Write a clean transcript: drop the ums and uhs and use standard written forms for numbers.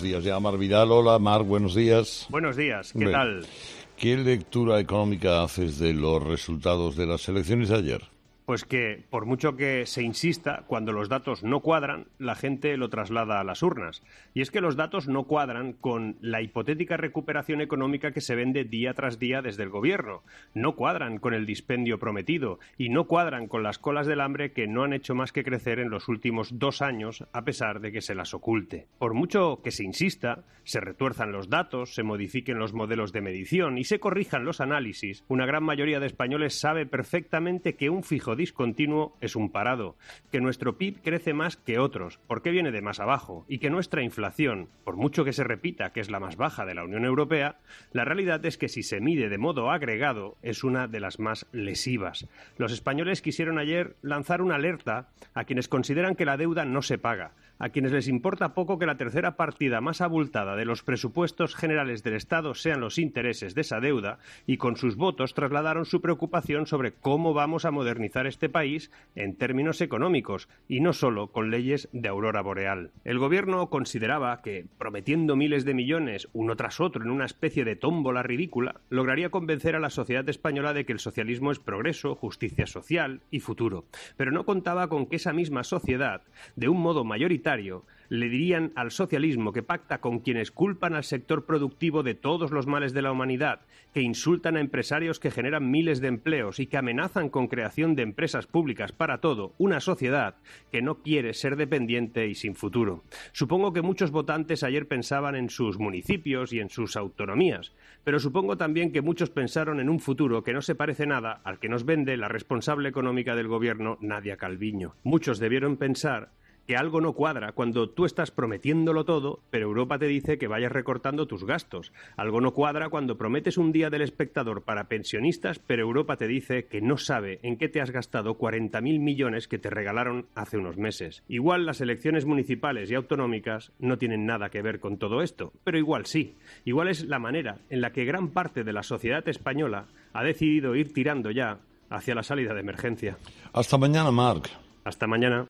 días ya. Mar Vidal, hola. Mar, buenos días. Buenos días, ¿qué tal? ¿Qué lectura económica haces de los resultados de las elecciones de ayer? Pues que, por mucho que se insista, cuando los datos no cuadran, la gente lo traslada a las urnas. Y es que los datos no cuadran con la hipotética recuperación económica que se vende día tras día desde el gobierno. No cuadran con el dispendio prometido y no cuadran con las colas del hambre que no han hecho más que crecer en los últimos 2 años, a pesar de que se las oculte. Por mucho que se insista, se retuerzan los datos, se modifiquen los modelos de medición y se corrijan los análisis, una gran mayoría de españoles sabe perfectamente que un fijo discontinuo es un parado, que nuestro PIB crece más que otros, porque viene de más abajo, y que nuestra inflación, por mucho que se repita que es la más baja de la Unión Europea, la realidad es que si se mide de modo agregado es una de las más lesivas. Los españoles quisieron ayer lanzar una alerta a quienes consideran que la deuda no se paga, a quienes les importa poco que la tercera partida más abultada de los presupuestos generales del Estado sean los intereses de esa deuda, y con sus votos trasladaron su preocupación sobre cómo vamos a modernizar este país en términos económicos, y no solo con leyes de aurora boreal. El gobierno consideraba que, prometiendo miles de millones uno tras otro en una especie de tómbola ridícula, lograría convencer a la sociedad española de que el socialismo es progreso, justicia social y futuro. Pero no contaba con que esa misma sociedad, de un modo mayoritario, le dirían al socialismo que pacta con quienes culpan al sector productivo de todos los males de la humanidad, que insultan a empresarios que generan miles de empleos y que amenazan con creación de empresas públicas para todo, una sociedad que no quiere ser dependiente y sin futuro. Supongo que muchos votantes ayer pensaban en sus municipios y en sus autonomías, pero supongo también que muchos pensaron en un futuro que no se parece nada al que nos vende la responsable económica del gobierno, Nadia Calviño. Muchos debieron pensar que algo no cuadra cuando tú estás prometiéndolo todo, pero Europa te dice que vayas recortando tus gastos. Algo no cuadra cuando prometes un día del espectador para pensionistas, pero Europa te dice que no sabe en qué te has gastado 40.000 millones que te regalaron hace unos meses. Igual las elecciones municipales y autonómicas no tienen nada que ver con todo esto, pero igual sí. Igual es la manera en la que gran parte de la sociedad española ha decidido ir tirando ya hacia la salida de emergencia. Hasta mañana, Marc. Hasta mañana.